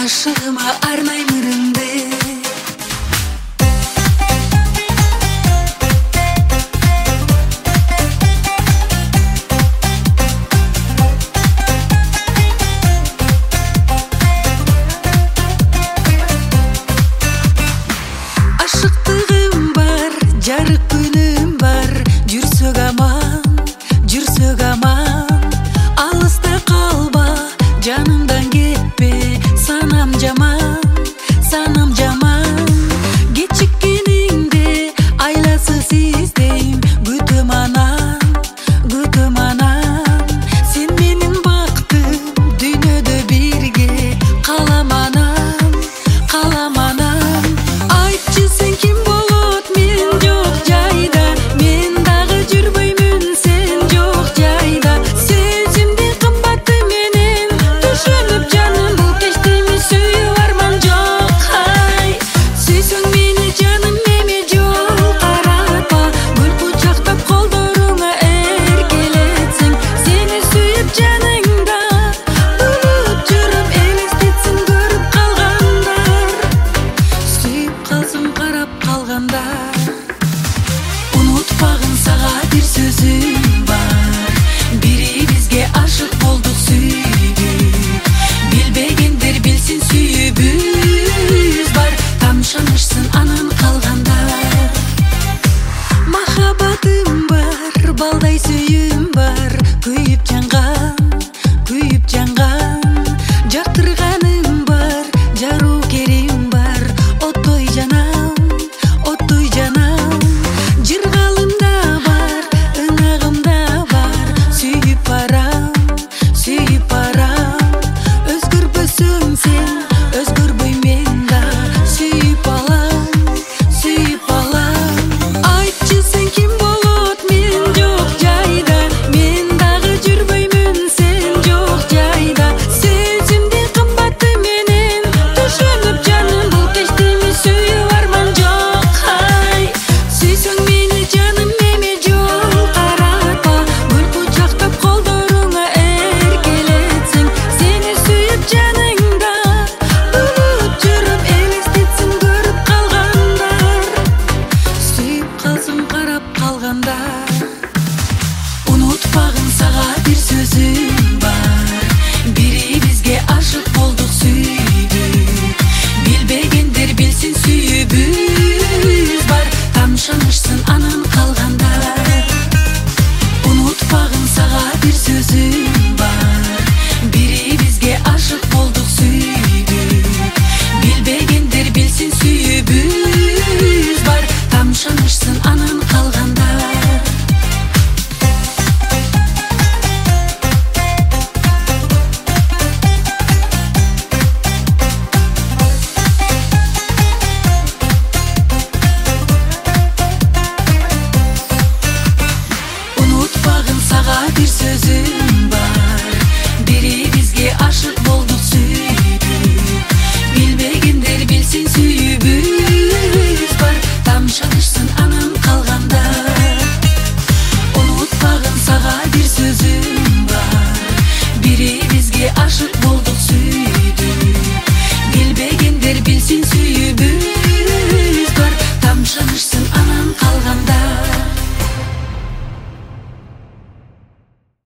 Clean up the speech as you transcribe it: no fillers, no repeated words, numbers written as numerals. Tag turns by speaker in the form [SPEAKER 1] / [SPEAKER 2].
[SPEAKER 1] Ашығыма арнаймын ырымды. Ашықтығым бар, жарық күнім бар. Жүрсек аман, алыста қалба, жанымдан кетпе. Санам жаман, кечіккеніңде айласыз іздейм. Күтім анан, сен менің бақтым, дүниеде бірге қалам анан. Айтшы сен кім болот, мен жоқ жайда, мен дағы жүрбөймүн, сен жоқ жайда. Сезимди кымбатты менен түшүнүп жаным, бул кечти мен сүйүп арман жок. Сүйсөң мени жаным, эме жол каратпа, гүл кучактап колдоруңа эркелетсең. Сени сүйүп жаныңда булуп жүрүп элестетсин көрүп калгандар. Сүйүп калсын карап калгандар. Унутпагын сага бир сөзүм бар. Бирибизге ашык болдук, сүйдүк. Билбегендер билсин, сүйүүбүз бар. Тамшанышсын анан калгандар. Махаббатым бар, балдай сүйүм бар. Күйүп жанган, жактырганым бар. Жаруу керим бар, оттой жанам. Жыргалымда бар, ынагымда бар. Сүйүп барам. Өзгөрбөсөң сен, өзгөрбөйм мен да. Сүйүп алам. Айтчы сен ким болот, мен жок жайда, мен дагы жүрбөймүн, сен жок жайда. Сезимди кымбатты менен түшүнүп жаным, бул кечти мен сүйүп арман жок. Сүйсөң мени жаным, эме жол каратпа, гүл кучактап колдоруңа эркелетсең. Сени сүйүп жаныңда булуп жүрүп элестетсин көрүп калгандар. Сүйүп калсын карап калгандар. Унутпагын сага бир сөзүм бар. Бирибизге ашык болдук, сүйдүк. Билбегендер билсин, сүйүүбүз бар. Тамшанышсын анан калгандар. Унутпагын сага бир сөзүм бар. Бирибизге ашык болдук, сүйдүк. Билбегендер билсин, сүйүүбүз бар. Тамшанышсын анан калгандар. Унутпагын сага бир сөзүм бар. Бирибизге ашык болдук, сүйдүк. Билбегендер билсин, сүйүүбүз бар. Тамшанышсын анан калгандар. Унутпагын сага бир сөзүм